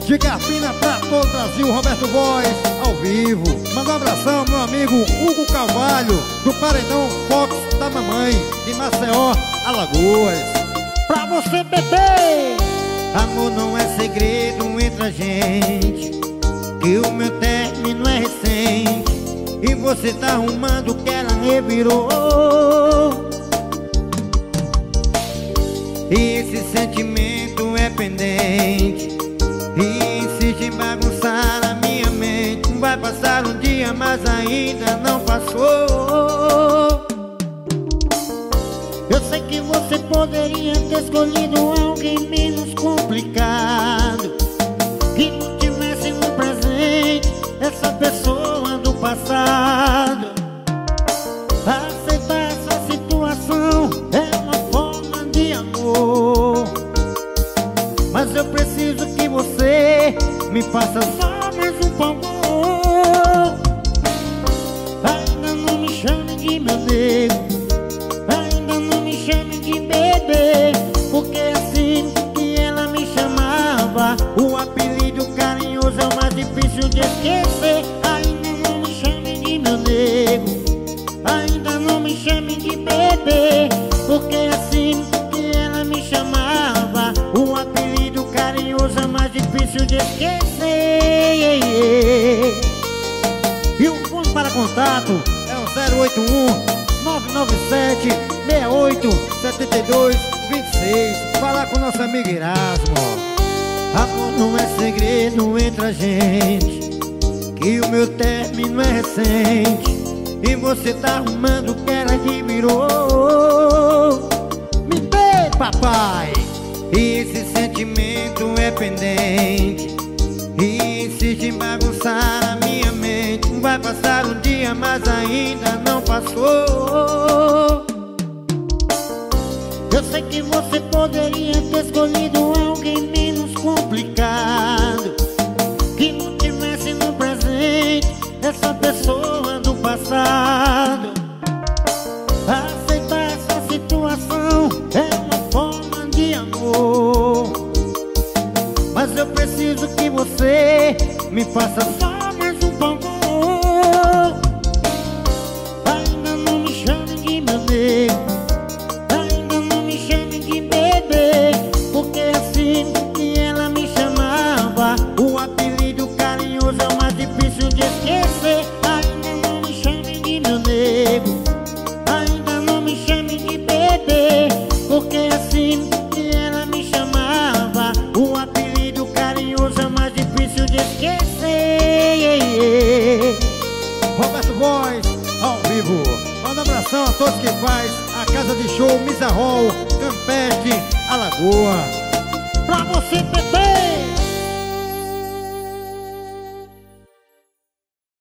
De Carpina pra todo o Brasil, Roberto Voz, ao vivo. Manda um abração, meu amigo Hugo Carvalho, do Paredão Fox da Mamãe, de Maceió, Alagoas. Pra você, bebê! Amor não é segredo entre a gente, que o meu término é recente, e você tá arrumando que ela revirou. E esse sentimento é pendente e insiste em bagunçar a minha mente. Vai passar um dia, mas ainda não passou. Eu sei que você poderia ter escolhido alguém menos complicado, que não tivesse no presente essa pessoa do passado. Aceitar essa situação é uma forma de amor, mas eu preciso que você me faça só mais um favor. Ainda não me chame de meu nego, ainda não me chame de bebê, porque assim que ela me chamava, o apelido carinhoso é o mais difícil de esquecer. ainda não me chame de meu nego, ainda não me chame de bebê, porque assim que ela me chamava, O apelido carinhoso é o mais difícil de esquecer. E o fone para contato é o 081-997-68-72-26. Falar com nosso amigo Erasmo. Amor não é segredo entre a gente, que o meu término é recente, e você tá arrumando que ela que virou. Me dê, papai! E esse sentimento é pendente e insiste em bagunçar a minha mente. Vai passar um dia, mas ainda não passou. eu sei que você poderia ter escolhido alguém menos complicado, que não tivesse no presente essa pessoa do passado. Aceitar essa situação é uma forma de amor, Mas eu preciso que você me faça só mais um favor. ainda não me chame de meu nego, ainda não me chame de bebê, porque assim que ela me chamava, O apelido carinhoso é o mais difícil de esquecer. ainda não me chame de meu nego, ainda não me chame de bebê, porque assim que ela me chamava, O apelido carinhoso é o mais difícil de esquecer. Roberto Voz, ao vivo. Manda um abração a todos que faz a casa de show Misa Hall, Campete, Alagoa. pra você, bebê!